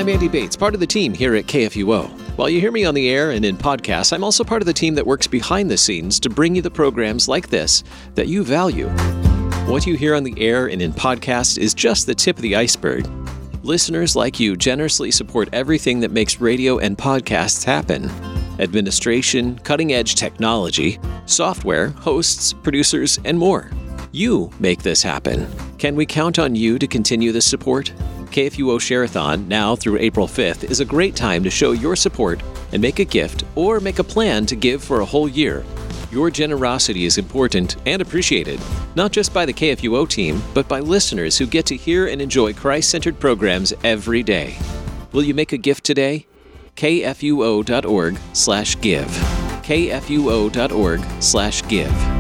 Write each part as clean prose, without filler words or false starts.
I'm Andy Bates, part of the team here at KFUO. While you hear me on the air and in podcasts, I'm also part of the team that works behind the scenes to bring you the programs like this that you value. What you hear on the air and in podcasts is just the tip of the iceberg. Listeners like you generously support everything that makes radio and podcasts happen. Administration, cutting-edge technology, software, hosts, producers, and more. You make this happen. Can we count on you to continue this support? KFUO Share-a-thon, now through April 5th, is a great time to show your support and make a gift or make a plan to give for a whole year. Your generosity is important and appreciated, not just by the KFUO team, but by listeners who get to hear and enjoy Christ-centered programs every day. Will you make a gift today? KFUO.org/give. KFUO.org/give.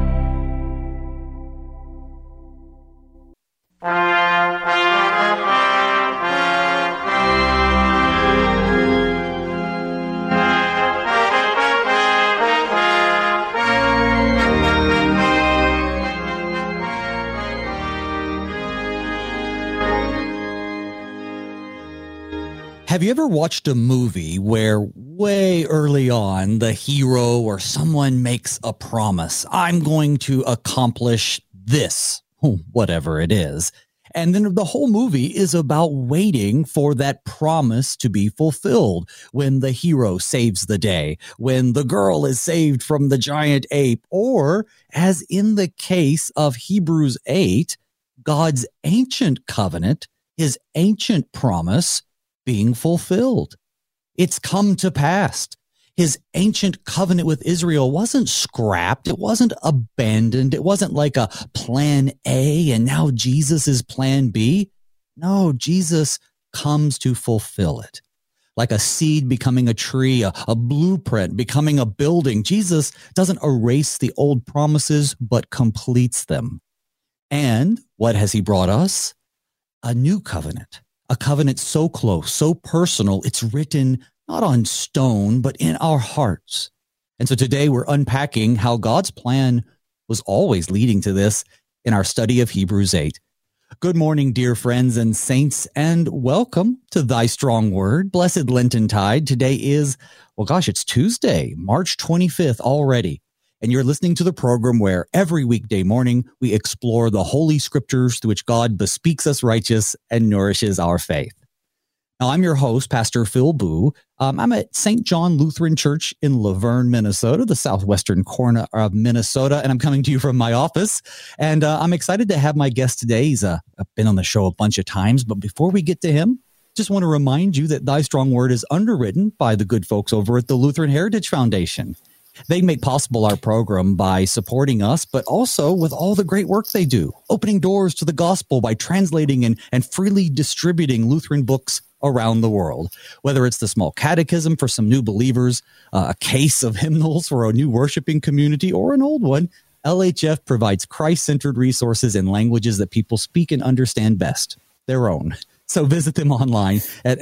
Have you ever watched a movie where way early on the hero or someone makes a promise? I'm going to accomplish this, whatever it is. And then the whole movie is about waiting for that promise to be fulfilled. When the hero saves the day, when the girl is saved from the giant ape, or as in the case of Hebrews 8, God's ancient covenant, his ancient promise, being fulfilled. It's come to pass. His ancient covenant with Israel wasn't scrapped. It wasn't abandoned. It wasn't like a plan A and now Jesus is plan B. No, Jesus comes to fulfill it. Like a seed becoming a tree, a blueprint becoming a building. Jesus doesn't erase the old promises, but completes them. And what has he brought us? A new covenant. A covenant so close, so personal, it's written not on stone, but in our hearts. And so today we're unpacking how God's plan was always leading to this in our study of Hebrews 8. Good morning, dear friends and saints, and welcome to Thy Strong Word. Blessed Lenten Tide. Today is, it's Tuesday, March 25th already. And you're listening to the program where every weekday morning we explore the Holy Scriptures through which God bespeaks us righteous and nourishes our faith. Now, I'm your host, Pastor Phil Boo. I'm at St. John Lutheran Church in Laverne, Minnesota, the southwestern corner of Minnesota, and I'm coming to you from my office. And I'm excited to have my guest today. He's been on the show a bunch of times, but before we get to him, just want to remind you that Thy Strong Word is underwritten by the good folks over at the Lutheran Heritage Foundation. They make possible our program by supporting us, but also with all the great work they do, opening doors to the gospel by translating and freely distributing Lutheran books around the world. Whether it's the small catechism for some new believers, a case of hymnals for a new worshiping community, or an old one, LHF provides Christ-centered resources in languages that people speak and understand best, their own. So visit them online at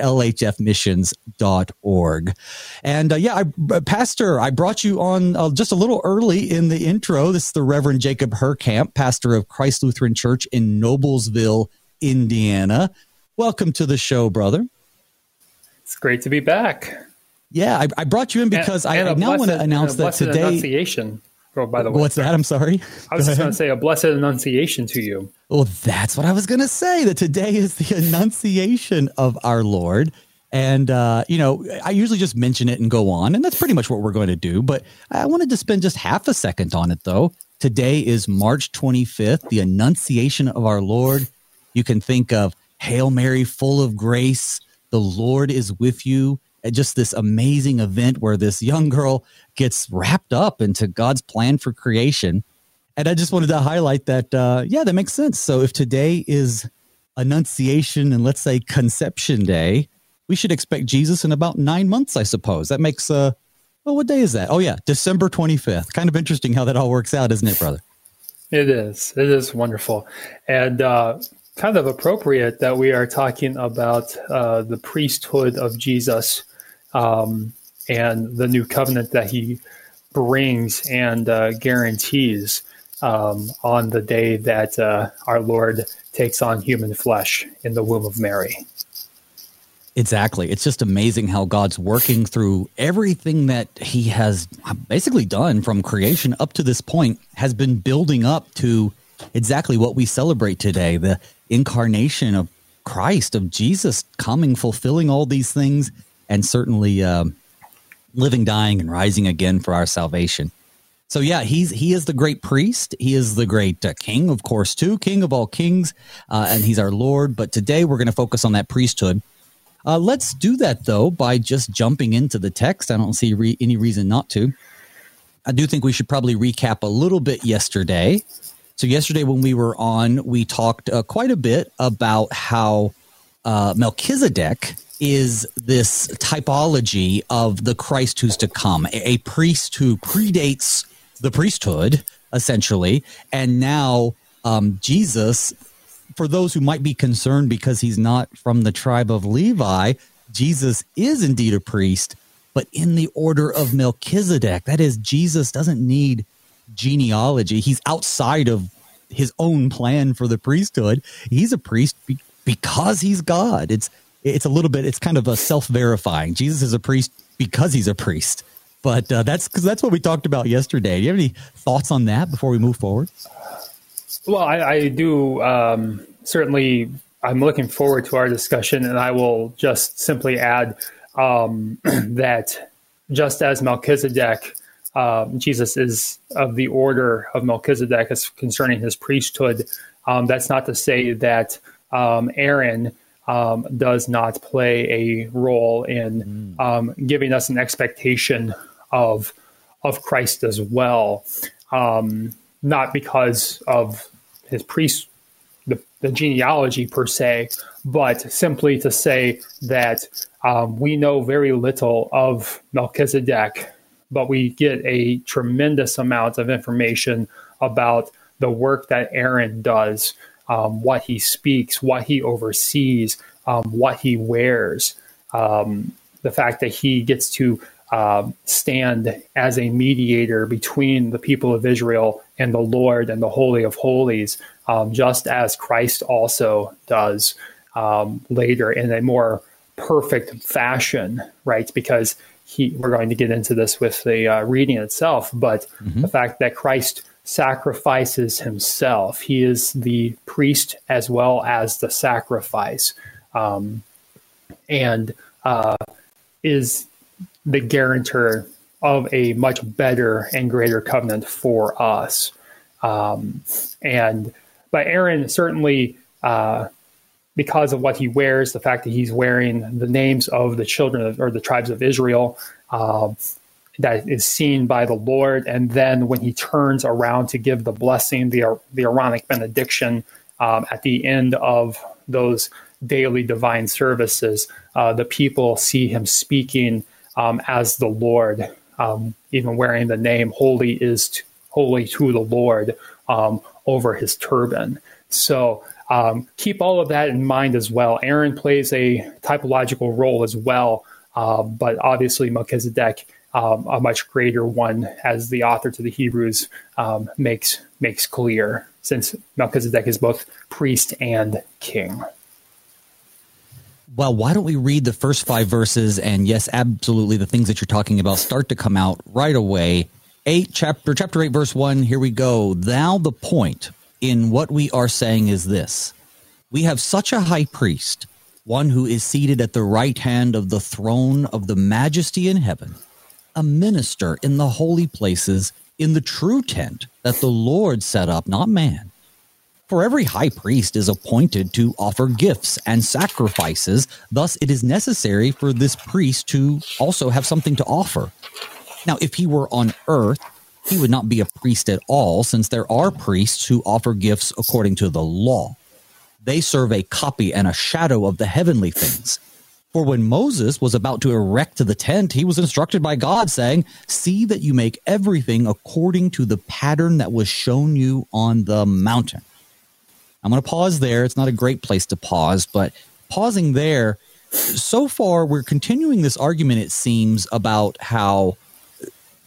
lhfmissions.org. And Pastor, I brought you on just a little early in the intro. This is the Reverend Jacob Herkamp, pastor of Christ Lutheran Church in Noblesville, Indiana. Welcome to the show, brother. It's great to be back. Yeah, I brought you in because I now want to announce that today... Annunciation. Oh, by the way. What's that? I'm sorry. I was just going to say a blessed annunciation to you. Well, that's what I was going to say, that today is the annunciation of our Lord. And, I usually just mention it and go on, and that's pretty much what we're going to do. But I wanted to spend just half a second on it, though. Today is March 25th, the annunciation of our Lord. You can think of Hail Mary, full of grace, the Lord is with you. Just this amazing event where this young girl gets wrapped up into God's plan for creation. And I just wanted to highlight that, that makes sense. So if today is Annunciation and let's say Conception Day, we should expect Jesus in about 9 months, I suppose. That makes, what day is that? Oh, yeah, December 25th. Kind of interesting how that all works out, isn't it, brother? It is. It is wonderful. And kind of appropriate that we are talking about the priesthood of Jesus and the new covenant that he brings and guarantees on the day that our Lord takes on human flesh in the womb of Mary. Exactly. It's just amazing how God's working through everything that he has basically done from creation up to this point, has been building up to exactly what we celebrate today, the incarnation of Christ, of Jesus coming, fulfilling all these things, and certainly living, dying, and rising again for our salvation. So yeah, he is the great priest. He is the great king, of course, too, king of all kings, and he's our Lord. But today we're going to focus on that priesthood. Let's do that, though, by just jumping into the text. I don't see any reason not to. I do think we should probably recap a little bit yesterday. So yesterday when we were on, we talked quite a bit about how Melchizedek is this typology of the Christ who's to come, a priest who predates the priesthood, essentially. And now Jesus, for those who might be concerned because he's not from the tribe of Levi, Jesus is indeed a priest, but in the order of Melchizedek. That is, Jesus doesn't need genealogy. He's outside of his own plan for the priesthood. He's a priest because he's God. It's a little bit, it's kind of a self-verifying. Jesus is a priest because he's a priest. But that's what we talked about yesterday. Do you have any thoughts on that before we move forward? Well, I do. Certainly, I'm looking forward to our discussion, and I will just simply add that just as Melchizedek, Jesus is of the order of Melchizedek as concerning his priesthood. That's not to say that Aaron does not play a role in giving us an expectation of Christ as well, not because of his the genealogy per se, but simply to say that we know very little of Melchizedek, but we get a tremendous amount of information about the work that Aaron does, what he speaks, what he oversees, what he wears, the fact that he gets to stand as a mediator between the people of Israel and the Lord and the Holy of Holies, just as Christ also does later in a more perfect fashion, right? Because we're going to get into this with the reading itself, but the fact that Christ sacrifices himself, he is the priest as well as the sacrifice, and is the guarantor of a much better and greater covenant for us. But Aaron certainly, because of what he wears, the fact that he's wearing the names of the children or the tribes of Israel, that is seen by the Lord. And then when he turns around to give the blessing, the Aaronic benediction, at the end of those daily divine services, the people see him speaking as the Lord, even wearing the name holy to the Lord over his turban. So keep all of that in mind as well. Aaron plays a typological role as well, but obviously Melchizedek, a much greater one, as the author to the Hebrews makes clear, since Melchizedek is both priest and king. Well, why don't we read the first 5 verses? And yes, absolutely, the things that you're talking about start to come out right away. Chapter 8, verse 1, here we go. Now the point in what we are saying is this: we have such a high priest, one who is seated at the right hand of the throne of the majesty in heaven, a minister in the holy places, in the true tent that the Lord set up, not man. For every high priest is appointed to offer gifts and sacrifices. Thus, it is necessary for this priest to also have something to offer. Now, if he were on earth, he would not be a priest at all, since there are priests who offer gifts according to the law. They serve a copy and a shadow of the heavenly things. For when Moses was about to erect the tent, he was instructed by God, saying, "See that you make everything according to the pattern that was shown you on the mountain." I'm going to pause there. It's not a great place to pause, but pausing there, so far we're continuing this argument, it seems, about how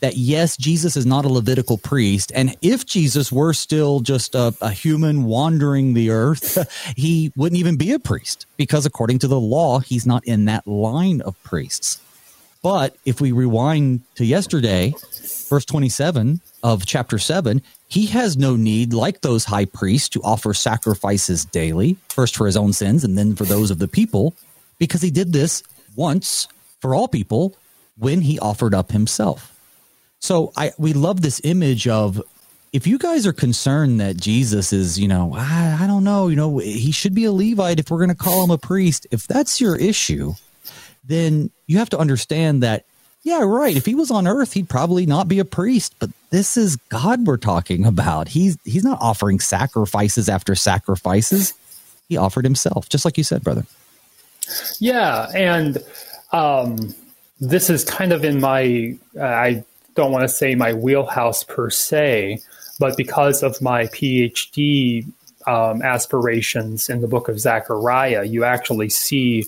that, yes, Jesus is not a Levitical priest. And if Jesus were still just a human wandering the earth, he wouldn't even be a priest, because according to the law, he's not in that line of priests. But if we rewind to yesterday, verse 27 of chapter 7, he has no need, like those high priests, to offer sacrifices daily, first for his own sins and then for those of the people, because he did this once for all people when he offered up himself. So we love this image of, if you guys are concerned that Jesus is, I don't know, he should be a Levite if we're going to call him a priest. If that's your issue, then you have to understand that, yeah, right, if he was on earth, he'd probably not be a priest. But this is God we're talking about. He's not offering sacrifices after sacrifices. He offered himself, just like you said, brother. Yeah, and this is kind of in my, I don't want to say my wheelhouse per se, but because of my PhD aspirations in the book of Zechariah, you actually see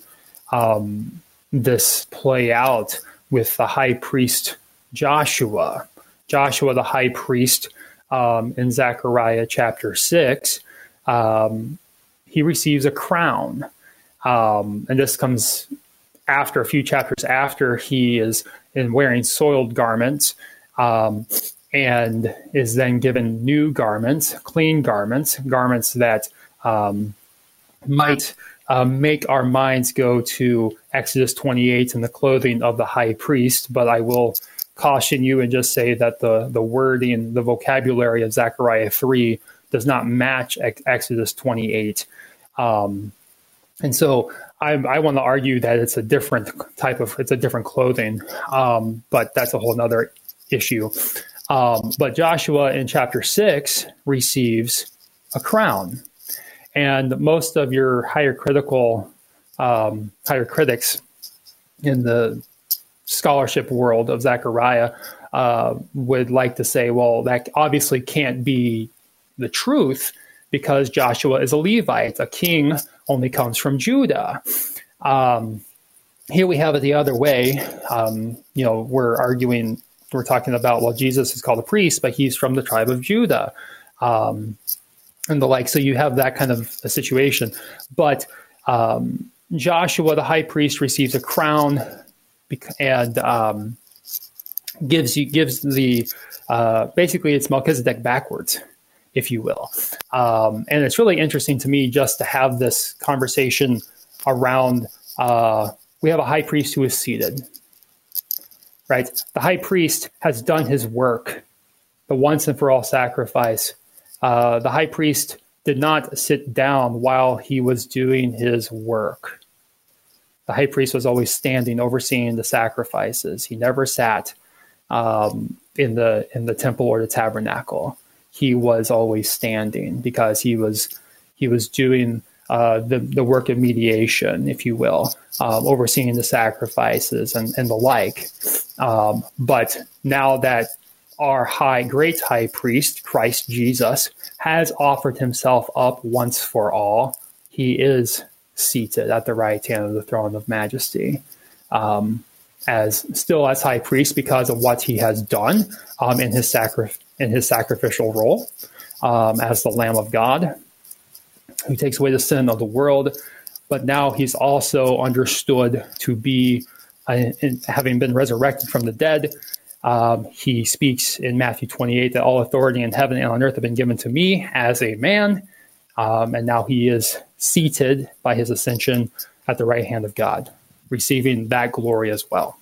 this play out with the high priest Joshua. Joshua, the high priest, in Zechariah chapter 6, he receives a crown. And this comes after a few chapters after he is wearing soiled garments, and is then given new garments, clean garments, garments that might make our minds go to Exodus 28 and the clothing of the high priest. But I will caution you and just say that the wording, the vocabulary of Zechariah 3 does not match Exodus 28. And so I want to argue that it's a different clothing, but that's a whole nother issue. But Joshua in chapter 6 receives a crown. And most of your higher critics in the scholarship world of Zechariah would like to say, well, that obviously can't be the truth, because Joshua is a Levite. A king only comes from Judah. Here we have it the other way. We're talking about, well, Jesus is called a priest, but he's from the tribe of Judah. And the like. So you have that kind of a situation. But Joshua, the high priest, receives a crown and gives the basically it's Melchizedek backwards, if you will. And it's really interesting to me just to have this conversation around, we have a high priest who is seated, right? The high priest has done his work, the once and for all sacrifice. The high priest did not sit down while he was doing his work. The high priest was always standing, overseeing the sacrifices. He never sat in the temple or the tabernacle. He was always standing because he was doing the work of mediation, if you will, overseeing the sacrifices and the like. But now that our great high priest, Christ Jesus, has offered himself up once for all, he is seated at the right hand of the throne of majesty, as high priest because of what he has done in his sacrificial role as the Lamb of God who takes away the sin of the world. But now he's also understood to be, having been resurrected from the dead. He speaks in Matthew 28 that all authority in heaven and on earth have been given to me as a man. And now he is seated by his ascension at the right hand of God, receiving that glory as well.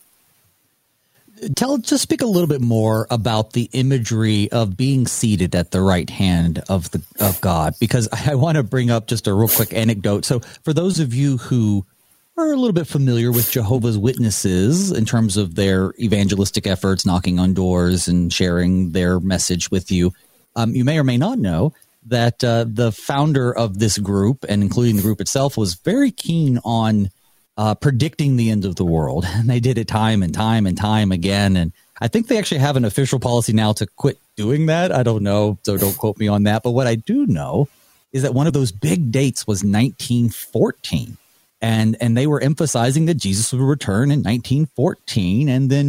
Just speak a little bit more about the imagery of being seated at the right hand of God, because I want to bring up just a real quick anecdote. So for those of you who are a little bit familiar with Jehovah's Witnesses in terms of their evangelistic efforts, knocking on doors and sharing their message with you, you may or may not know that the founder of this group, and including the group itself, was very keen on predicting the end of the world. And they did it time and time and time again. And I think they actually have an official policy now to quit doing that. I don't know, so don't quote me on that. But what I do know is that one of those big dates was 1914. And they were emphasizing that Jesus would return in 1914. And then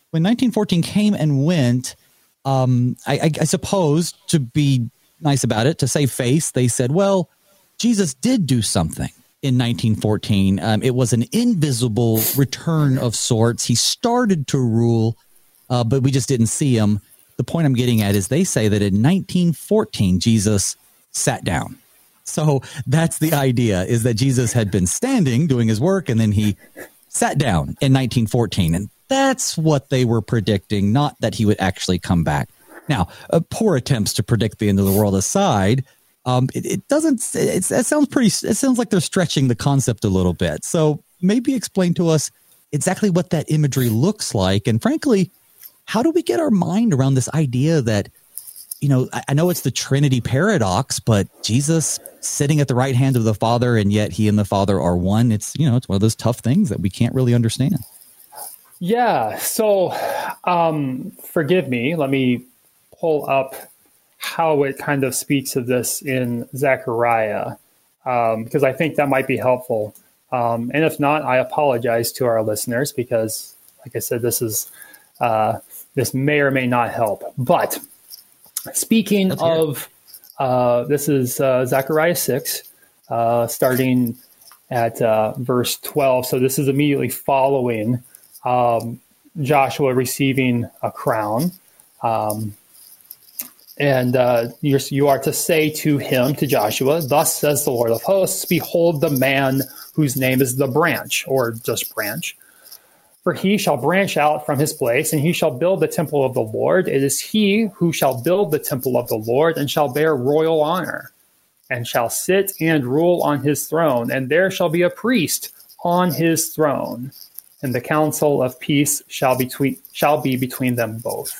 when 1914 came and went, I suppose, to be nice about it, to save face, they said, well, Jesus did do something in 1914. It was an invisible return of sorts. He started to rule, but we just didn't see him. The point I'm getting at is they say that in 1914, Jesus sat down. So that's the idea, is that Jesus had been standing doing his work, and then he sat down in 1914. And that's what they were predicting, not that he would actually come back. Now, poor attempts to predict the end of the world aside, it sounds like they're stretching the concept a little bit. So maybe explain to us exactly what that imagery looks like. And frankly, how do we get our mind around this idea that, I know it's the Trinity paradox, but Jesus sitting at the right hand of the Father, and yet he and the Father are one. It's, it's one of those tough things that we can't really understand. Yeah. So forgive me. Let me pull up how it kind of speaks of this in Zechariah, because I think that might be helpful. And if not, I apologize to our listeners, because, like I said, this may or may not help. But speaking of, this is Zechariah 6, starting at verse 12. So this is immediately following Joshua receiving a crown. And you are to say to him, to Joshua, thus says the Lord of hosts, behold the man whose name is the branch, or just branch. For he shall branch out from his place, and he shall build the temple of the Lord. It is he who shall build the temple of the Lord, and shall bear royal honor, and shall sit and rule on his throne. And there shall be a priest on his throne, and the counsel of peace shall be between them both.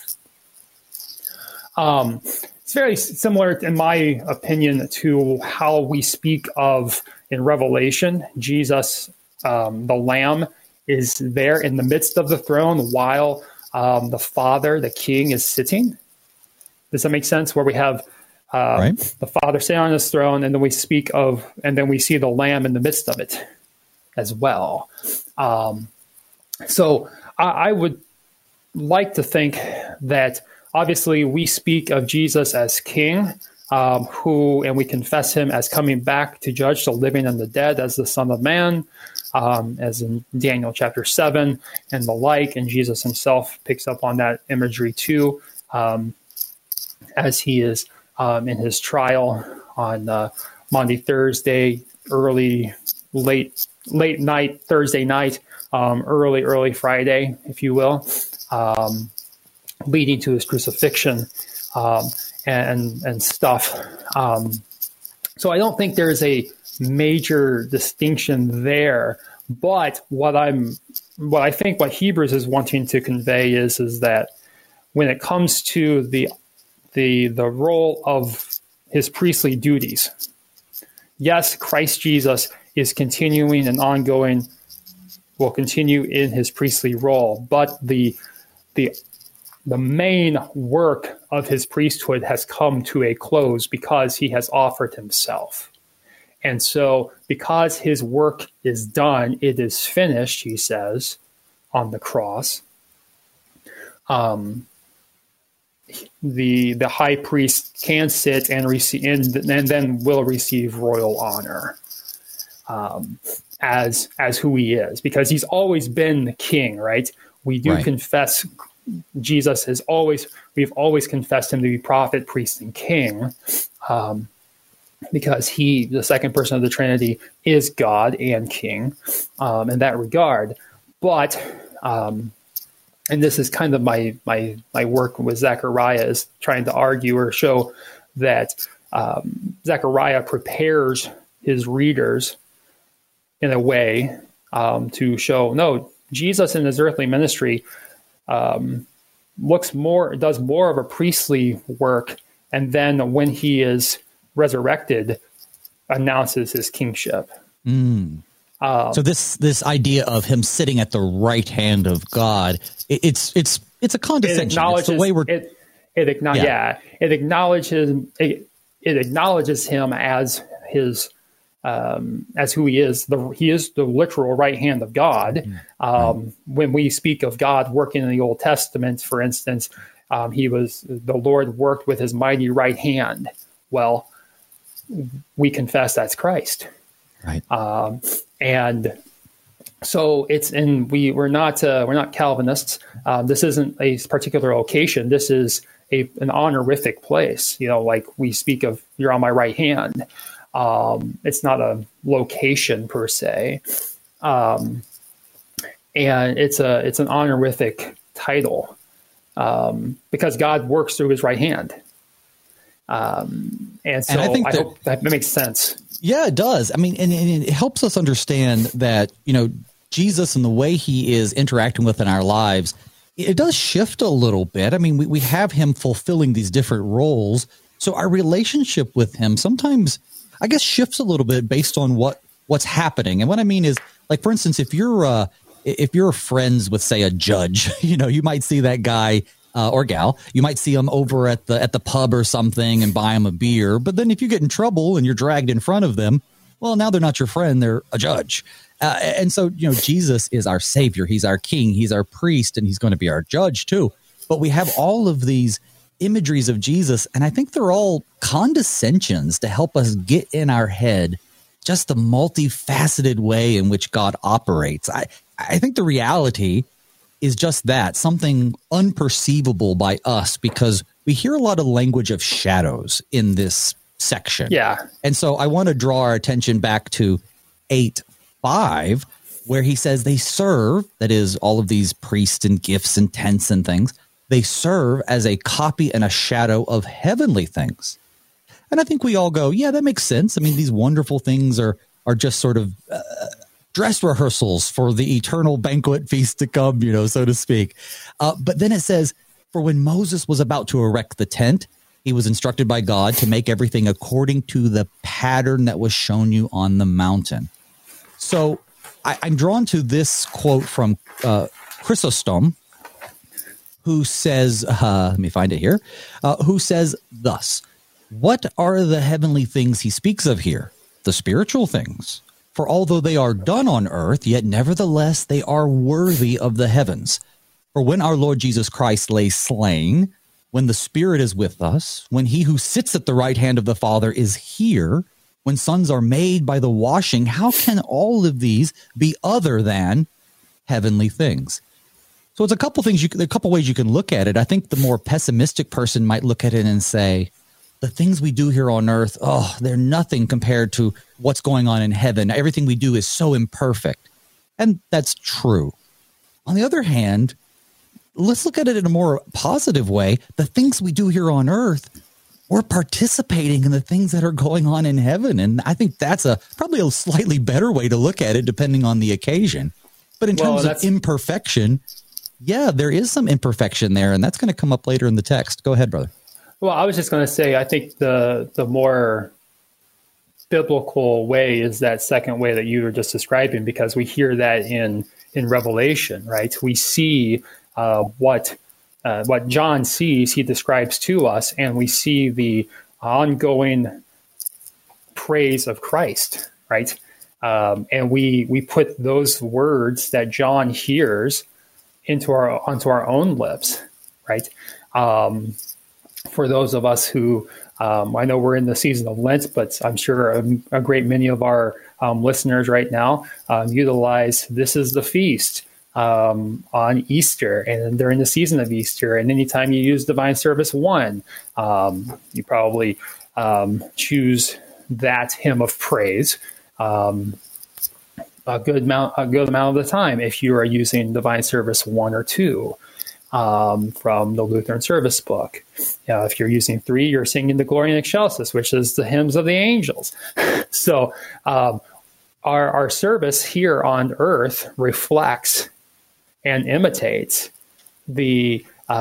It's very similar, in my opinion, to how we speak of in Revelation. Jesus, the Lamb, is there in the midst of the throne while the Father, the King, is sitting. Does that make sense? Where we have the Father sitting on his throne, and then we speak of, and then we see the Lamb in the midst of it as well. So I would like to think that obviously we speak of Jesus as King, and we confess him as coming back to judge the living and the dead as the Son of Man, as in Daniel chapter 7 and the like. And Jesus himself picks up on that imagery too, as he is in his trial on Maundy Thursday, late night, Thursday night, early Friday, if you will, leading to his crucifixion and stuff. So I don't think there's a major distinction there. But what I think what Hebrews is wanting to convey is that when it comes to the role of his priestly duties, yes, Christ Jesus is continuing and ongoing, will continue in his priestly role, but the main work of his priesthood has come to a close because he has offered himself. And so because his work is done, it is finished, he says, on the cross. The high priest can sit and receive, and then will receive royal honor as who he is, because he's always been the king, right? We do confess Jesus we've always confessed him to be prophet, priest, and king, because he, the second person of the Trinity, is God and king in that regard. But, and this is kind of my work with Zechariah, is trying to argue or show that Zechariah prepares his readers in a way to show, no, Jesus in his earthly ministry does more of a priestly work, and then when he is resurrected, announces his kingship. So this idea of him sitting at the right hand of God, it's a condescension. It's the way it acknowledges him as his as who he is. He is the literal right hand of God. When we speak of God working in the Old Testament, for instance, the Lord worked with his mighty right hand. Well, we confess that's Christ. Right. And so we're not Calvinists. This isn't a particular location. This is an honorific place. Like we speak of, you're on my right hand. It's not a location per se, and it's an honorific title because God works through his right hand. And so I hope that makes sense. Yeah, it does. I mean, and it helps us understand that, Jesus and the way he is interacting within our lives, it does shift a little bit. I mean, we have him fulfilling these different roles. So our relationship with him sometimes, I guess, shifts a little bit based on what's happening. And what I mean is, like, for instance, if you're friends with, say, a judge, you might see that guy or gal, you might see them over at the pub or something and buy them a beer. But then if you get in trouble and you're dragged in front of them, well, now they're not your friend, they're a judge. And so, Jesus is our savior. He's our king. He's our priest, and he's going to be our judge too. But we have all of these imageries of Jesus, and I think they're all condescensions to help us get in our head just the multifaceted way in which God operates. I think the reality is just that, something unperceivable by us, because we hear a lot of language of shadows in this section. Yeah. And so I want to draw our attention back to 8:5, where he says they serve, that is, all of these priests and gifts and tents and things, they serve as a copy and a shadow of heavenly things. And I think we all go, yeah, that makes sense. I mean, these wonderful things are just sort of dress rehearsals for the eternal banquet feast to come, so to speak. But then it says, for when Moses was about to erect the tent, he was instructed by God to make everything according to the pattern that was shown you on the mountain. So I'm drawn to this quote from Chrysostom, who says, let me find it here, who says thus, what are the heavenly things he speaks of here? The spiritual things. For although they are done on earth, yet nevertheless they are worthy of the heavens. For when our Lord Jesus Christ lay slain, when the Spirit is with us, when he who sits at the right hand of the Father is here, when sons are made by the washing, how can all of these be other than heavenly things? So it's a couple ways you can look at it. I think the more pessimistic person might look at it and say, the things we do here on earth, they're nothing compared to what's going on in heaven. Everything we do is so imperfect. And that's true. On the other hand, let's look at it in a more positive way. The things we do here on earth, we're participating in the things that are going on in heaven. And I think that's probably a slightly better way to look at it, depending on the occasion. But in terms of imperfection, yeah, there is some imperfection there, and that's going to come up later in the text. Go ahead, brother. Well, I was just going to say, I think the more biblical way is that second way that you were just describing, because we hear that in Revelation, right? We see what John sees, he describes to us, and we see the ongoing praise of Christ, right? And we put those words that John hears onto our own lips, right? For those of us who, I know we're in the season of Lent, but I'm sure a great many of our listeners right now utilize this is the feast on Easter, and during the season of Easter. And anytime you use Divine Service 1, you probably choose that hymn of praise a good amount of the time if you are using Divine Service 1 or 2. From the Lutheran Service Book. If you're using 3, you're singing the Gloria in Excelsis, which is the hymns of the angels. So our service here on earth reflects and imitates the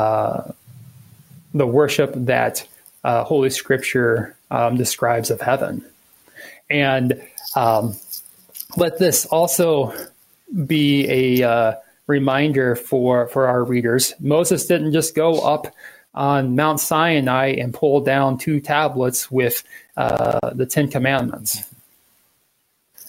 worship that Holy Scripture describes of heaven. And let this also be a reminder for our readers. Moses didn't just go up on Mount Sinai and pull down 2 tablets with the 10 Commandments.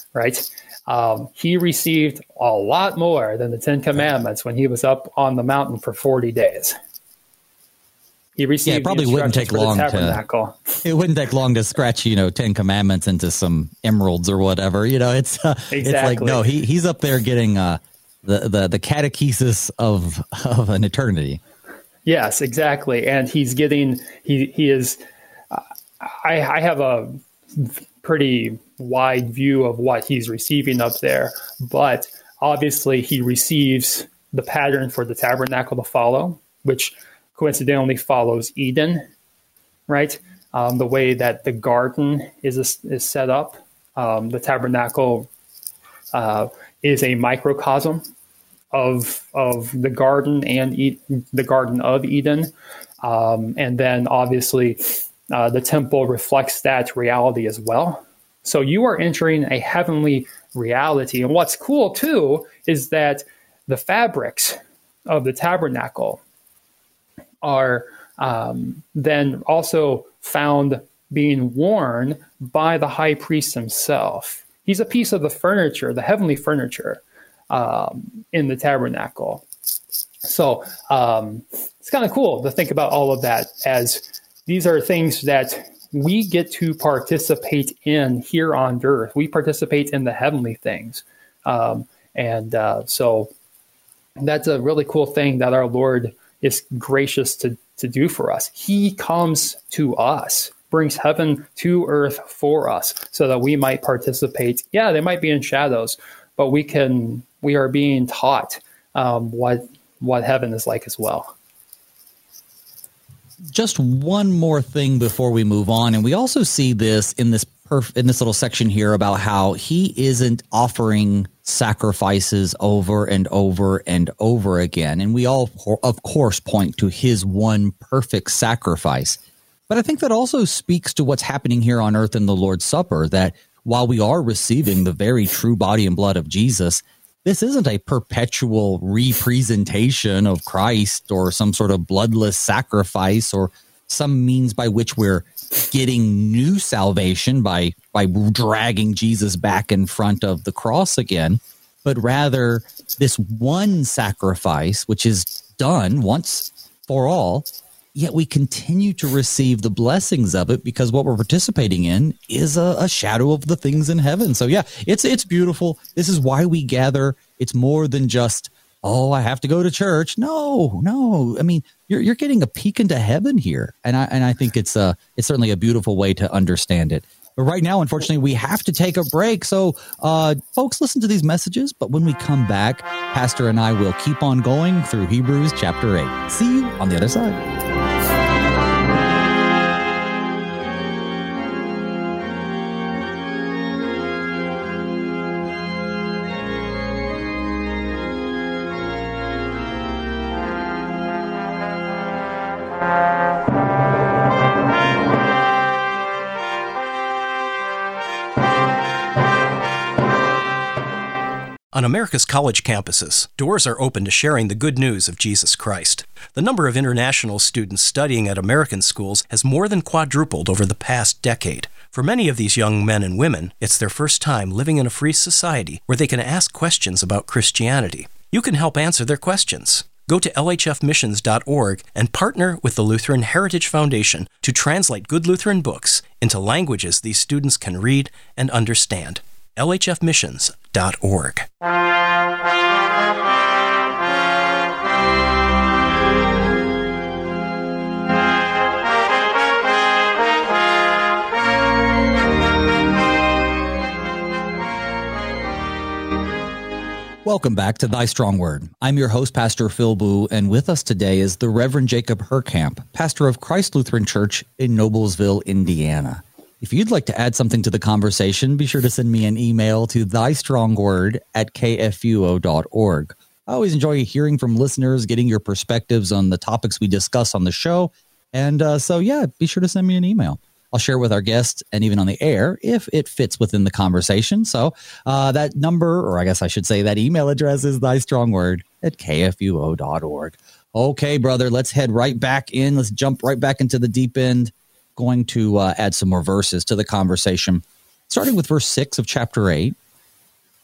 right? He received a lot more than the 10 Commandments when he was up on the mountain for 40 days. He received it probably wouldn't take long to. It wouldn't take long to scratch 10 Commandments into some emeralds or whatever. It's exactly. It's like no, he's up there getting the catechesis of an eternity. Yes, exactly, and he's getting he is. I have a pretty wide view of what he's receiving up there, but obviously he receives the pattern for the tabernacle to follow, which coincidentally follows Eden, right? The way that the garden is set up. The tabernacle is a microcosm of the garden and the Garden of Eden. And then obviously the temple reflects that reality as well. So you are entering a heavenly reality. And what's cool too is that the fabrics of the tabernacle are then also found being worn by the high priest himself. He's a piece of the furniture, the heavenly furniture in the tabernacle. So it's kind of cool to think about all of that, as these are things that we get to participate in here on earth. We participate in the heavenly things. So that's a really cool thing that our Lord is gracious to do for us. He comes to us, brings heaven to earth for us so that we might participate. Yeah, they might be in shadows, but we are being taught what heaven is like as well. Just one more thing before we move on, and we also see this in this little section here about how he isn't offering sacrifices over and over and over again. And we all, of course, point to his one perfect sacrifice. But I think that also speaks to what's happening here on earth in the Lord's Supper, that while we are receiving the very true body and blood of Jesus, this isn't a perpetual representation of Christ or some sort of bloodless sacrifice or some means by which we're getting new salvation by dragging Jesus back in front of the cross again, but rather this one sacrifice, which is done once for all, yet we continue to receive the blessings of it because what we're participating in is a shadow of the things in heaven. So yeah, it's beautiful. This is why we gather. It's more than just, oh, I have to go to church. No. I mean, you're getting a peek into heaven here. And I think it's certainly a beautiful way to understand it. But right now, unfortunately, we have to take a break. So folks, listen to these messages. But when we come back, Pastor and I will keep on going through Hebrews chapter 8. See you on the other side. On America's college campuses, doors are open to sharing the good news of Jesus Christ. The number of international students studying at American schools has more than quadrupled over the past decade. For many of these young men and women, it's their first time living in a free society where they can ask questions about Christianity. You can help answer their questions. Go to lhfmissions.org and partner with the Lutheran Heritage Foundation to translate good Lutheran books into languages these students can read and understand. lhfmissions.org. Welcome back to Thy Strong Word. I'm your host, Pastor Phil Boo, and with us today is the Reverend Jacob Herkamp, pastor of Christ Lutheran Church in Noblesville, Indiana. If you'd like to add something to the conversation, be sure to send me an email to thystrongword@kfuo.org. I always enjoy hearing from listeners, getting your perspectives on the topics we discuss on the show. And so be sure to send me an email. I'll share with our guests and even on the air if it fits within the conversation. So that number, or I guess I should say that email address is thystrongword@kfuo.org. Okay, brother, let's head right back in. Let's jump right back into the deep end. Going to add some more verses to the conversation, starting with verse 6 of chapter 8.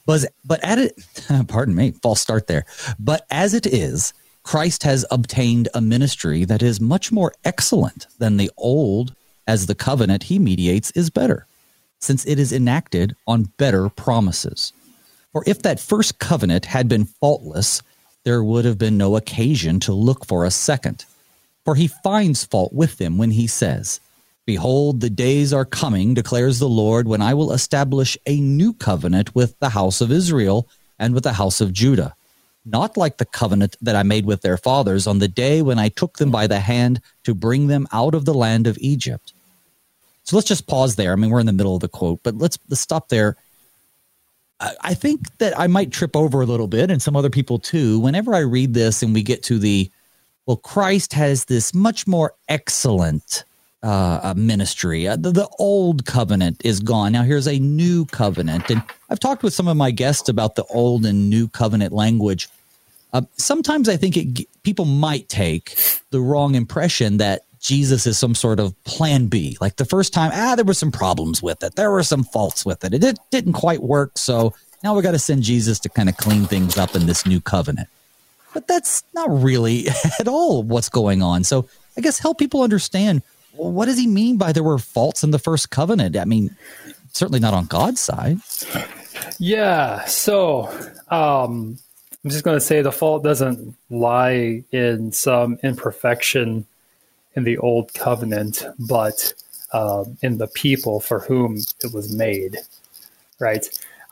But at it, pardon me, false start there. But as it is, Christ has obtained a ministry that is much more excellent than the old, as the covenant he mediates is better, since it is enacted on better promises. For if that first covenant had been faultless, there would have been no occasion to look for a second. For he finds fault with them when he says, "Behold, the days are coming, declares the Lord, when I will establish a new covenant with the house of Israel and with the house of Judah, not like the covenant that I made with their fathers on the day when I took them by the hand to bring them out of the land of Egypt." So let's just pause there. I mean, we're in the middle of the quote, but let's stop there. I think that I might trip over a little bit, and some other people too, whenever I read this and we get to well, Christ has this much more excellent ministry. The old covenant is gone. Now here's a new covenant. And I've talked with some of my guests about the old and new covenant language. Sometimes I think people might take the wrong impression that Jesus is some sort of plan B. Like the first time, there were some problems with it. There were some faults with it. It didn't quite work. So now we got to send Jesus to kind of clean things up in this new covenant. But that's not really at all what's going on. So I guess help people understand, well, what does he mean by there were faults in the first covenant? I mean, certainly not on God's side. Yeah. So I'm just going to say the fault doesn't lie in some imperfection in the old covenant, but in the people for whom it was made, right?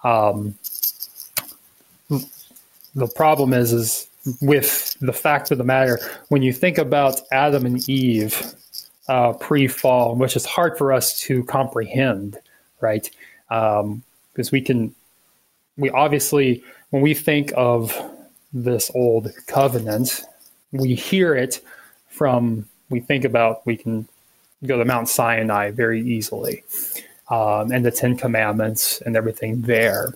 The problem is with the fact of the matter, when you think about Adam and Eve pre-fall, which is hard for us to comprehend, right? Because we obviously, when we think of this old covenant, we hear it we can go to Mount Sinai very easily, and the Ten Commandments and everything there.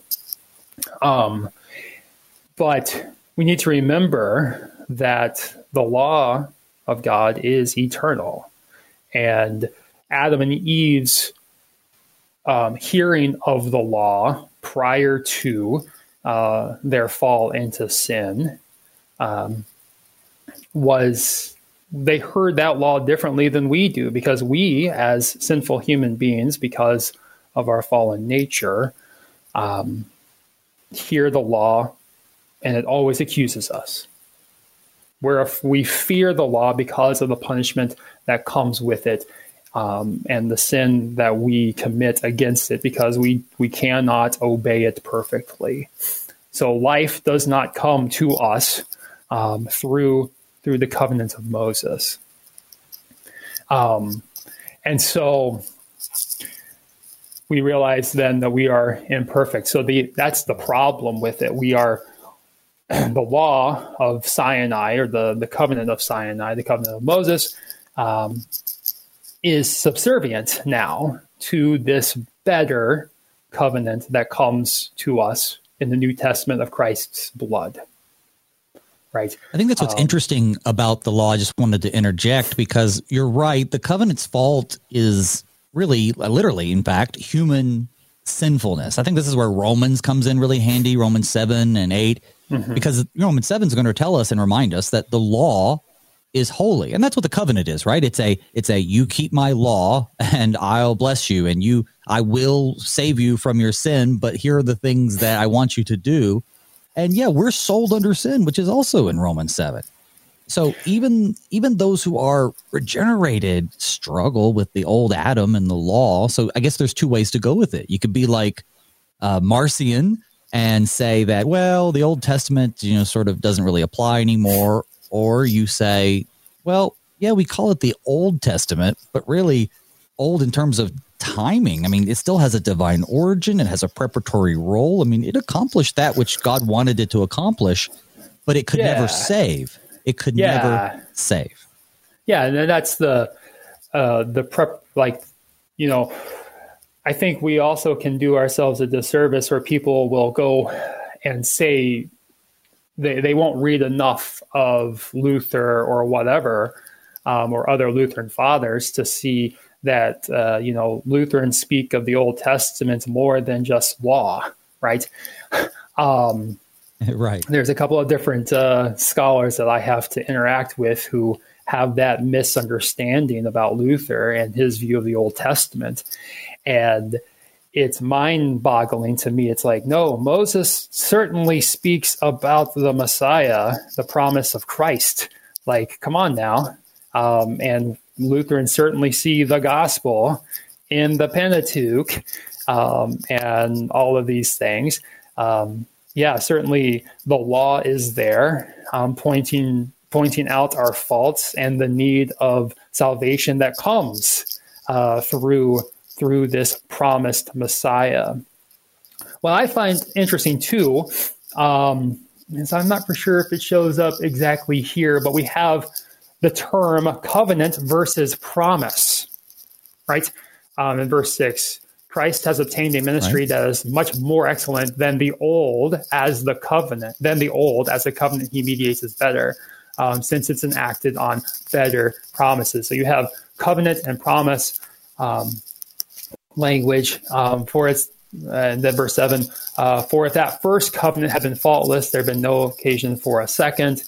But we need to remember that the law of God is eternal. And Adam and Eve's hearing of the law prior to their fall into sin they heard that law differently than we do, because we, as sinful human beings, because of our fallen nature, hear the law and it always accuses us. Where if we fear the law because of the punishment that comes with it, and the sin that we commit against it, because we cannot obey it perfectly. So life does not come to us through the covenant of Moses. And so we realize then that we are imperfect. So that's the problem with it. We are the law of Sinai, or the covenant of Sinai, the covenant of Moses, is subservient now to this better covenant that comes to us in the New Testament of Christ's blood. Right. I think that's what's interesting about the law. I just wanted to interject, because you're right. The covenant's fault is really, literally, in fact, human sinfulness. I think this is where Romans comes in really handy, Romans 7 and 8, because Romans 7 is going to tell us and remind us that the law is holy. And that's what the covenant is, right? It's a you keep my law and I'll bless you, and I will save you from your sin, but here are the things that I want you to do. And yeah, we're sold under sin, which is also in Romans 7. So even those who are regenerated struggle with the old Adam and the law. So I guess there's two ways to go with it. You could be like Marcion and say that, well, the Old Testament, sort of doesn't really apply anymore. Or you say, well, yeah, we call it the Old Testament, but really old in terms of timing. I mean, it still has a divine origin. It has a preparatory role. I mean, it accomplished that which God wanted it to accomplish, but it could never save. It could never save. Yeah, and that's the prep. I think we also can do ourselves a disservice where people will go and say they won't read enough of Luther or whatever, or other Lutheran fathers to see that, Lutherans speak of the Old Testament more than just law, right? Right. There's a couple of different scholars that I have to interact with who have that misunderstanding about Luther and his view of the Old Testament. And it's mind-boggling to me. It's like, no, Moses certainly speaks about the Messiah, the promise of Christ. Like, come on now. And Lutherans certainly see the gospel in the Pentateuch and all of these things. Certainly the law is there, pointing out our faults and the need of salvation that comes through this promised Messiah. What I find interesting too is I'm not for sure if it shows up exactly here, but we have the term covenant versus promise, right? In verse 6. Christ has obtained a ministry that is much more excellent than the old as the covenant. He mediates is better, since it's enacted on better promises. So you have covenant and promise language for its, and then verse 7, for if that first covenant had been faultless, there had been no occasion for a second.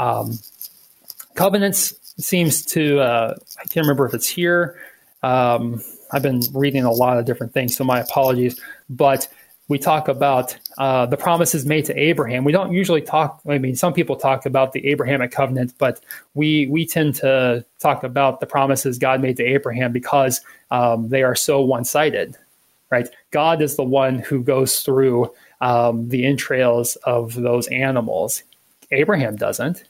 Covenants seems to, I can't remember if it's here. I've been reading a lot of different things, so my apologies. But we talk about the promises made to Abraham. We don't usually talk, some people talk about the Abrahamic covenant, but we tend to talk about the promises God made to Abraham because they are so one-sided, right? God is the one who goes through the entrails of those animals. Abraham doesn't.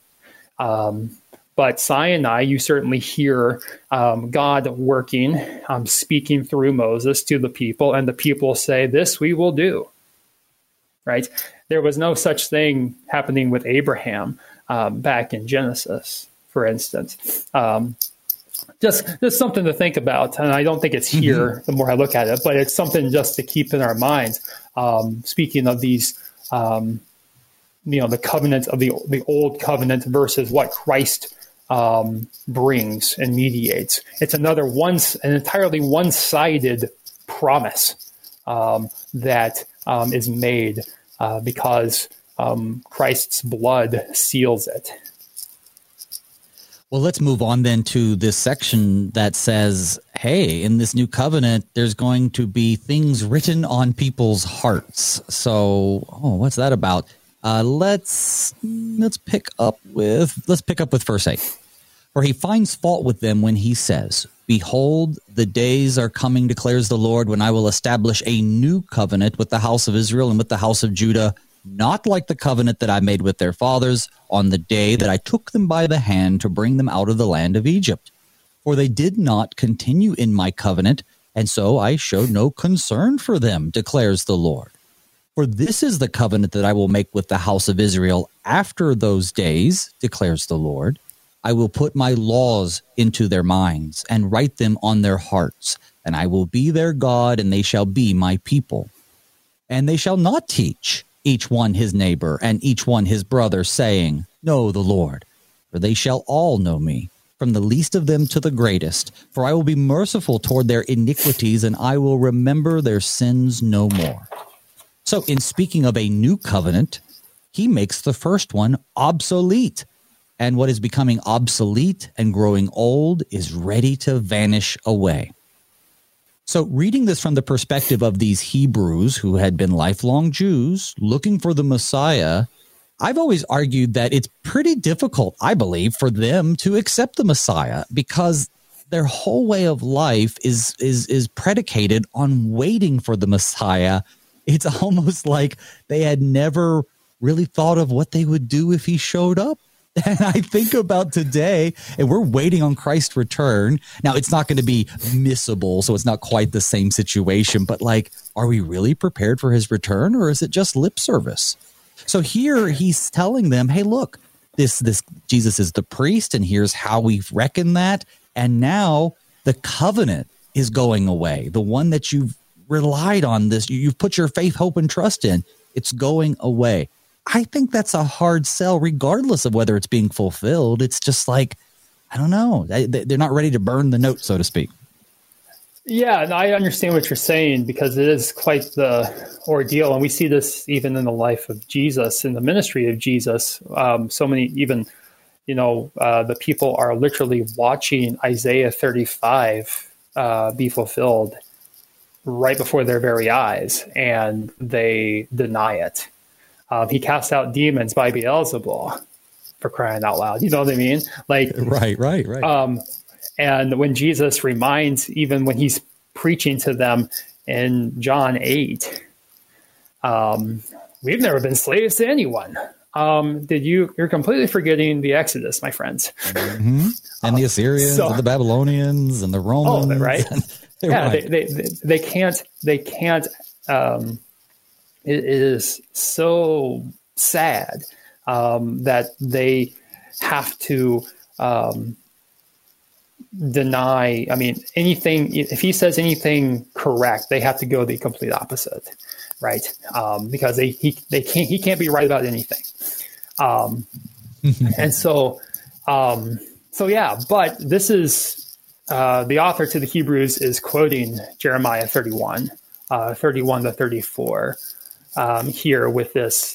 But Sinai, you certainly hear God working, speaking through Moses to the people, and the people say, "This we will do." Right? There was no such thing happening with Abraham back in Genesis, for instance. Just something to think about, and I don't think it's here the more I look at it, but it's something just to keep in our minds. Speaking of these, the covenant of the old covenant versus what Christ brings and mediates. It's an entirely one-sided promise that is made because Christ's blood seals it. Well, let's move on then to this section that says, hey, in this new covenant, there's going to be things written on people's hearts. So, what's that about? Let's pick up with verse 8. For he finds fault with them when he says, "Behold, the days are coming, declares the Lord, when I will establish a new covenant with the house of Israel and with the house of Judah, not like the covenant that I made with their fathers on the day that I took them by the hand to bring them out of the land of Egypt. For they did not continue in my covenant, and so I showed no concern for them, declares the Lord. For this is the covenant that I will make with the house of Israel after those days, declares the Lord. I will put my laws into their minds and write them on their hearts, and I will be their God, and they shall be my people. And they shall not teach each one his neighbor and each one his brother, saying, Know the Lord. For they shall all know me, from the least of them to the greatest. For I will be merciful toward their iniquities, and I will remember their sins no more." So in speaking of a new covenant, he makes the first one obsolete. And what is becoming obsolete and growing old is ready to vanish away. So reading this from the perspective of these Hebrews who had been lifelong Jews looking for the Messiah, I've always argued that it's pretty difficult, I believe, for them to accept the Messiah because their whole way of life is predicated on waiting for the Messiah. It's almost like they had never really thought of what they would do if he showed up. And I think about today, and we're waiting on Christ's return. Now, it's not going to be missable, so it's not quite the same situation. But, are we really prepared for his return, or is it just lip service? So here he's telling them, hey, look, this Jesus is the priest, and here's how we reckon that. And now the covenant is going away. The one that you've relied on, you've put your faith, hope, and trust in, it's going away. I think that's a hard sell regardless of whether it's being fulfilled. It's just I don't know. They're not ready to burn the note, so to speak. Yeah, and I understand what you're saying because it is quite the ordeal. And we see this even in the life of Jesus, in the ministry of Jesus. So many, even, the people are literally watching Isaiah 35 be fulfilled right before their very eyes, and they deny it. He casts out demons by Beelzebul, for crying out loud. You know what I mean? Like, Right. And when Jesus reminds, even when he's preaching to them in John 8, we've never been slaves to anyone. You're completely forgetting the Exodus, my friends. Mm-hmm. And the Assyrians and the Babylonians and the Romans. Oh, right. Yeah, right. They can't, it is so sad that they have to deny. I mean, anything, if he says anything correct, they have to go the complete opposite, right? Because he can't be right about anything. And so yeah, but this is, the author to the Hebrews is quoting Jeremiah 31 to 34 here with this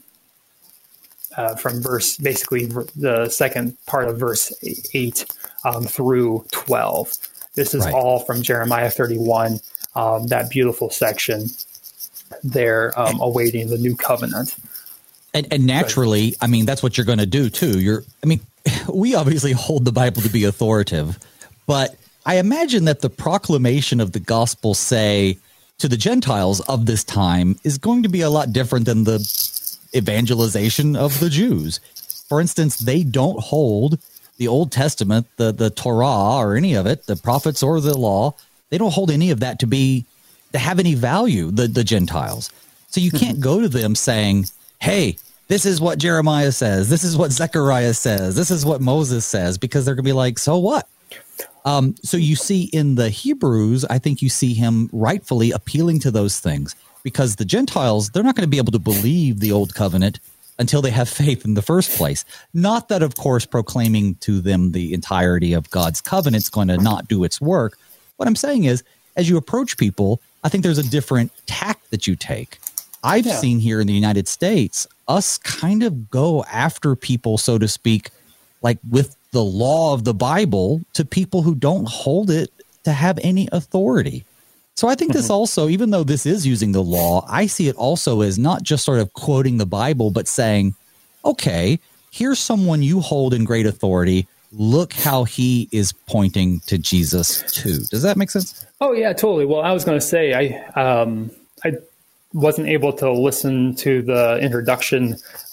from basically the second part of verse 8 through 12. This is all from Jeremiah 31, that beautiful section there, awaiting the new covenant. And naturally, I mean, that's what you're going to do too. We obviously hold the Bible to be authoritative, but I imagine that the proclamation of the gospel, say, to the Gentiles of this time is going to be a lot different than the evangelization of the Jews. For instance, they don't hold the Old Testament, the Torah or any of it, the prophets or the law. They don't hold any of that to have any value, the Gentiles. So you can't go to them saying, hey, this is what Jeremiah says. This is what Zechariah says. This is what Moses says, because they're going to be like, so what? So you see in the Hebrews, I think you see him rightfully appealing to those things, because the Gentiles, they're not going to be able to believe the old covenant until they have faith in the first place. Not that, of course, proclaiming to them the entirety of God's covenant is going to not do its work. What I'm saying is, as you approach people, I think there's a different tact that you take. I've seen here in the United States, us kind of go after people, so to speak, like with the law of the Bible, to people who don't hold it to have any authority. So I think this also, even though this is using the law, I see it also as not just sort of quoting the Bible, but saying, okay, here's someone you hold in great authority. Look how he is pointing to Jesus too. Does that make sense? Oh yeah, totally. Well, I was going to say, I wasn't able to listen to the introduction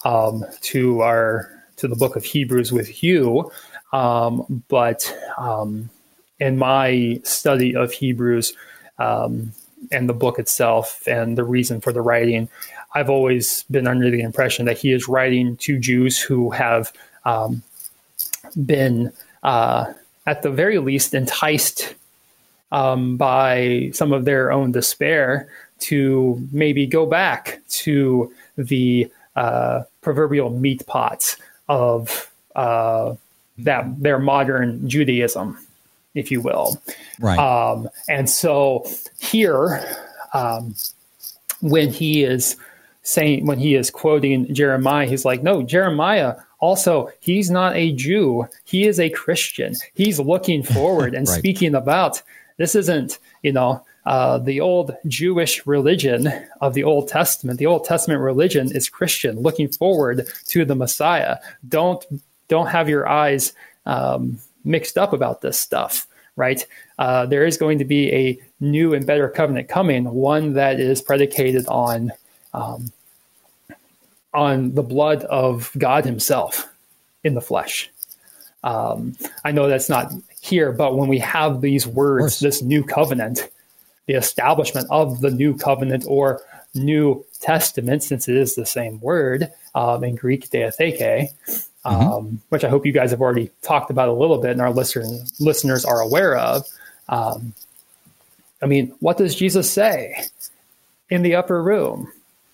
to the book of Hebrews with you, but in my study of Hebrews and the book itself and the reason for the writing, I've always been under the impression that he is writing to Jews who have been, at the very least, enticed by some of their own despair to maybe go back to the proverbial meat pots of their modern Judaism, if you will. Right. And so here, when he is quoting Jeremiah, he's like, no, Jeremiah also, he's not a Jew. He is a Christian. He's looking forward and speaking about, this isn't, the old Jewish religion of the Old Testament. The Old Testament religion is Christian, looking forward to the Messiah. Don't have your eyes mixed up about this stuff, right? There is going to be a new and better covenant coming, one that is predicated on the blood of God himself in the flesh. I know that's not here, but when we have these words, this new covenant, the establishment of the new covenant or New Testament, since it is the same word in Greek, diatheke, which I hope you guys have already talked about a little bit and our listeners are aware of. I mean, what does Jesus say in the upper room?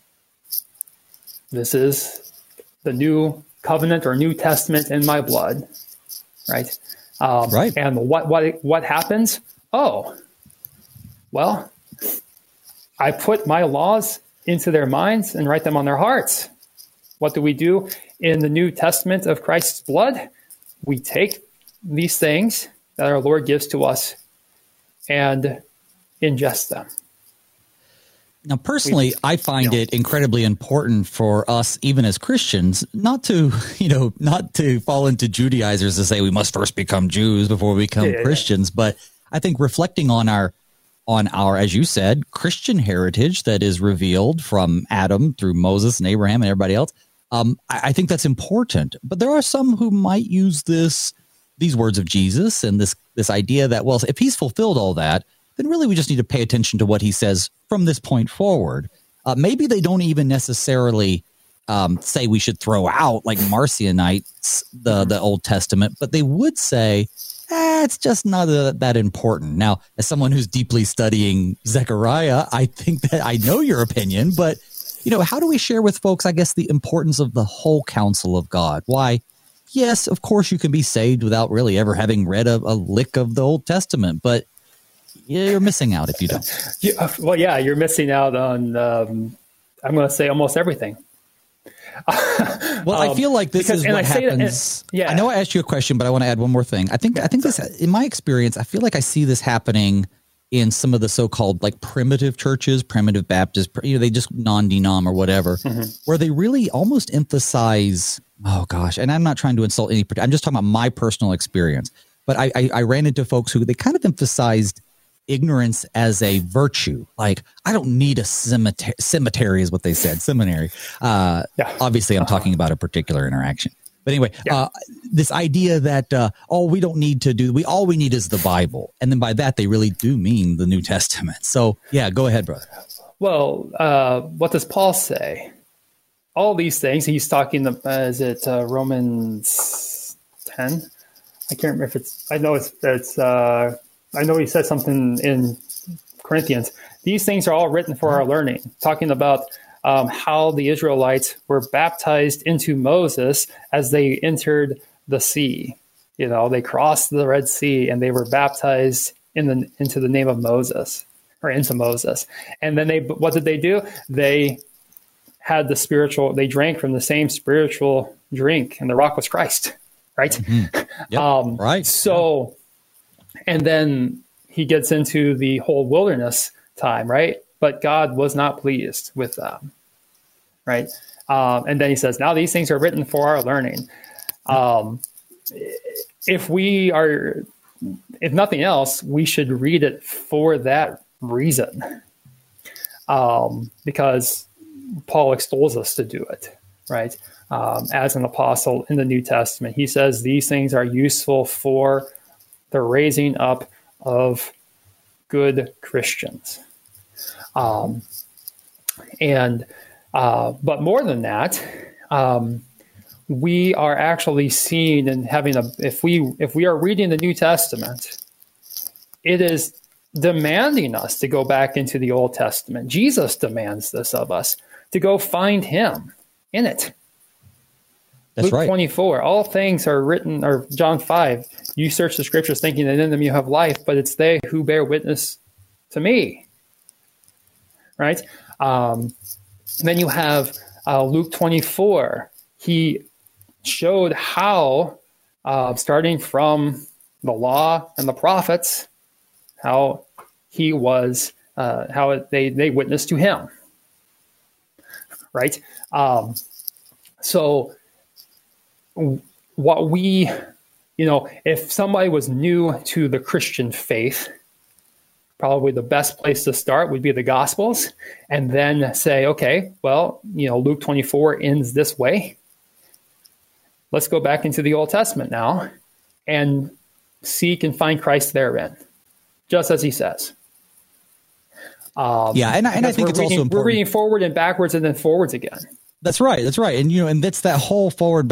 This is the new covenant or New Testament in my blood, right? Right. And what happens? Oh, Well, I put my laws into their minds and write them on their hearts. What do we do in the New Testament of Christ's blood? We take these things that our Lord gives to us and ingest them. Now, personally, I find it incredibly important for us, even as Christians, not to fall into Judaizers to say we must first become Jews before we become Christians. But I think reflecting on our, as you said, Christian heritage that is revealed from Adam through Moses and Abraham and everybody else, I think that's important. But there are some who might use these words of Jesus and this idea that, well, if he's fulfilled all that, then really we just need to pay attention to what he says from this point forward. Maybe they don't even necessarily say we should throw out, like Marcionites, the Old Testament, but they would say, it's just not that important. Now, as someone who's deeply studying Zechariah, I think that I know your opinion, but how do we share with folks, I guess, the importance of the whole counsel of God? Why? Yes, of course you can be saved without really ever having read a lick of the Old Testament, but you're missing out if you don't. You're missing out on, I'm going to say almost everything. I feel like this is what happens. I know I asked you a question, but I want to add one more thing. I think this, in my experience, I feel like I see this happening in some of the so-called like primitive churches, primitive Baptist, they just non-denom or whatever, where they really almost emphasize, oh gosh, and I'm not trying to insult any, I'm just talking about my personal experience, but I ran into folks who they kind of emphasized ignorance as a virtue. Like, I don't need a cemetery is what they said, seminary. Obviously I'm talking about a particular interaction. But anyway, this idea that, all we need is the Bible. And then by that, they really do mean the New Testament. So yeah, go ahead, brother. Well, what does Paul say? All these things, he's talking, is it Romans 10? I can't remember if I know he said something in Corinthians. These things are all written for our learning, talking about how the Israelites were baptized into Moses as they entered the sea. They crossed the Red Sea and they were baptized into the name of Moses, or into Moses. And then what did they do? They had they drank from the same spiritual drink, and the rock was Christ, right? Mm-hmm. Yep. Right. So, and then he gets into the whole wilderness time, right? But God was not pleased with them, right? And then he says, now these things are written for our learning. If nothing else, we should read it for that reason, because Paul extols us to do it, right? As an apostle in the New Testament, he says these things are useful for the raising up of good Christians. But more than that, we are actually seeing and having if we are reading the New Testament, it is demanding us to go back into the Old Testament. Jesus demands this of us, to go find him in it. That's Luke right. 24, all things are written, or John 5, you search the scriptures thinking that in them you have life, but it's they who bear witness to me. Right? Then you have Luke 24. He showed how, starting from the law and the prophets, how he was, they witnessed to him. Right? So what we, if somebody was new to the Christian faith, probably the best place to start would be the Gospels, and then say, okay, well, Luke 24 ends this way. Let's go back into the Old Testament now and seek and find Christ therein, just as he says. And I think it's also important. We're reading forward and backwards and then forwards again. That's right. And that's that whole forward,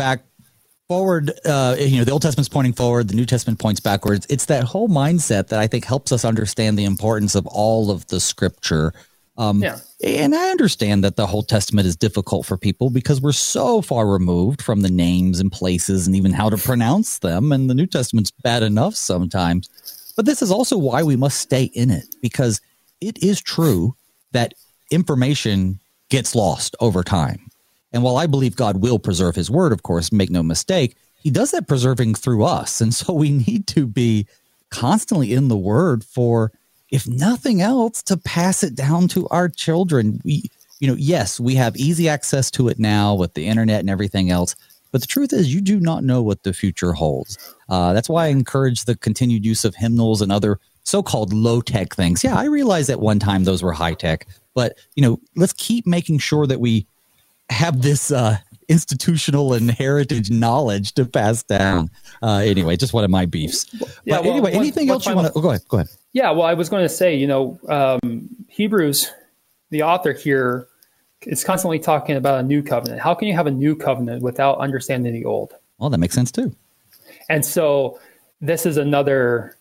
the Old Testament's pointing forward, the New Testament points backwards. It's that whole mindset that I think helps us understand the importance of all of the scripture. And I understand that the whole Testament is difficult for people because we're so far removed from the names and places and even how to pronounce them. And the New Testament's bad enough sometimes. But this is also why we must stay in it, because it is true that information gets lost over time. And while I believe God will preserve his word, of course, make no mistake, he does that preserving through us. And so we need to be constantly in the word for, if nothing else, to pass it down to our children. Yes, we have easy access to it now with the internet and everything else. But the truth is, you do not know what the future holds. That's why I encourage the continued use of hymnals and other so-called low-tech things. Yeah, I realize at one time those were high-tech. But, let's keep making sure that we have this institutional and heritage knowledge to pass down. Anyway, just one of my beefs. Yeah, but anyway, anything else you want to? Go ahead. Yeah, well, I was going to say, Hebrews, the author here, is constantly talking about a new covenant. How can you have a new covenant without understanding the old? Well, that makes sense too. And so this is another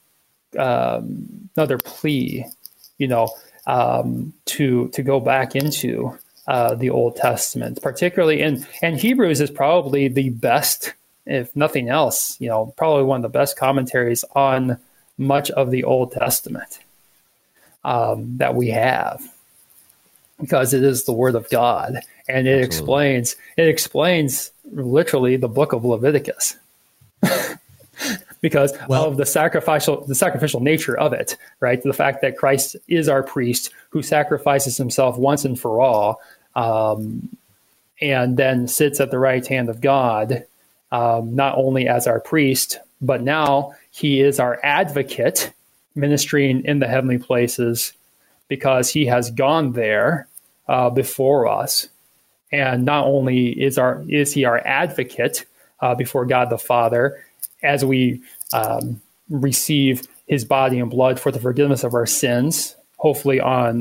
plea, to go back into the Old Testament, particularly and Hebrews is probably the best, if nothing else, probably one of the best commentaries on much of the Old Testament that we have, because it is the Word of God, and it explains literally the book of Leviticus. Because of the sacrificial nature of it, right? The fact that Christ is our priest who sacrifices himself once and for all, and then sits at the right hand of God, not only as our priest, but now he is our advocate, ministering in the heavenly places, because he has gone there before us. And not only is he our advocate before God the Father, as we receive his body and blood for the forgiveness of our sins, hopefully on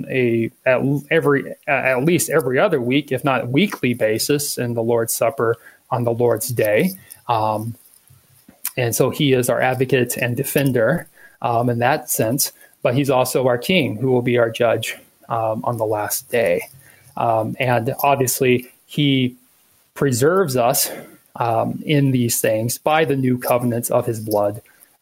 at least every other week, if not weekly basis, in the Lord's Supper on the Lord's Day. And so he is our advocate and defender in that sense, but he's also our king who will be our judge on the last day. And obviously he preserves us in these things by the new covenants of his blood,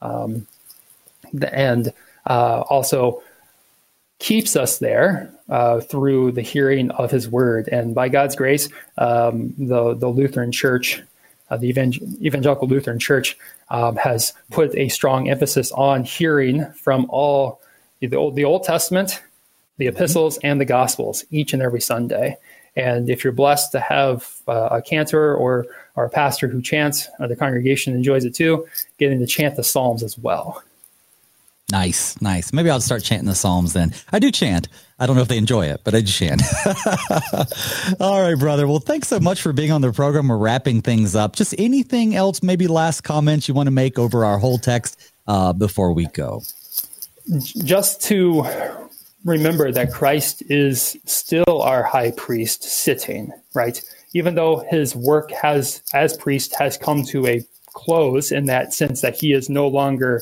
and also keeps us there through the hearing of his word. And by God's grace, the Lutheran Church, the Evangelical Lutheran Church, has put a strong emphasis on hearing from all the Old Testament, the epistles, and the Gospels each and every Sunday. And if you're blessed to have a cantor or a pastor who chants, or the congregation enjoys it too, getting to chant the Psalms as well. Nice. Maybe I'll start chanting the Psalms then. I do chant. I don't know if they enjoy it, but I do chant. All right, brother. Well, thanks so much for being on the program. We're wrapping things up. Just anything else, maybe last comments you want to make over our whole text before we go? Just to remember that Christ is still our high priest sitting, right? Even though his work as priest has come to a close, in that sense that he's no longer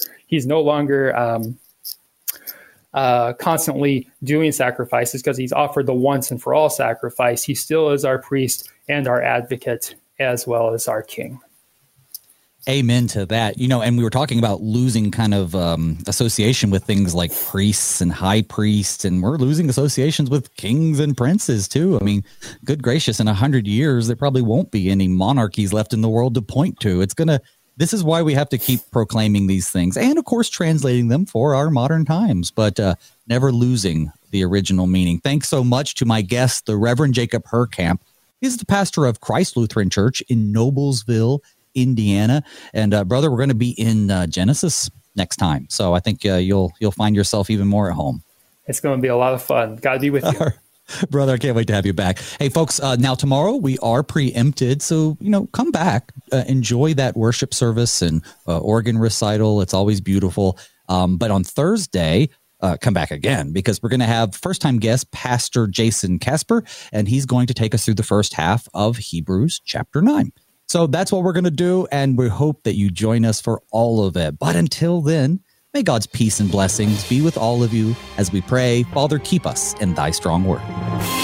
constantly doing sacrifices, because he's offered the once and for all sacrifice. He still is our priest and our advocate, as well as our king. Amen to that. And we were talking about losing kind of association with things like priests and high priests, and we're losing associations with kings and princes too. I mean, good gracious, in 100 years, there probably won't be any monarchies left in the world to point to. This is why we have to keep proclaiming these things, and of course, translating them for our modern times, but never losing the original meaning. Thanks so much to my guest, the Reverend Jacob Herkamp. He's the pastor of Christ Lutheran Church in Noblesville, Indiana. And brother, we're going to be in Genesis next time. So I think you'll find yourself even more at home. It's going to be a lot of fun. God be with you. Brother, I can't wait to have you back. Hey, folks, now tomorrow we are preempted. So, come back, enjoy that worship service and organ recital. It's always beautiful. But on Thursday, come back again, because we're going to have first-time guest, Pastor Jason Casper, and he's going to take us through the first half of Hebrews chapter 9. So that's what we're going to do, and we hope that you join us for all of it. But until then, may God's peace and blessings be with all of you as we pray. Father, keep us in thy strong word.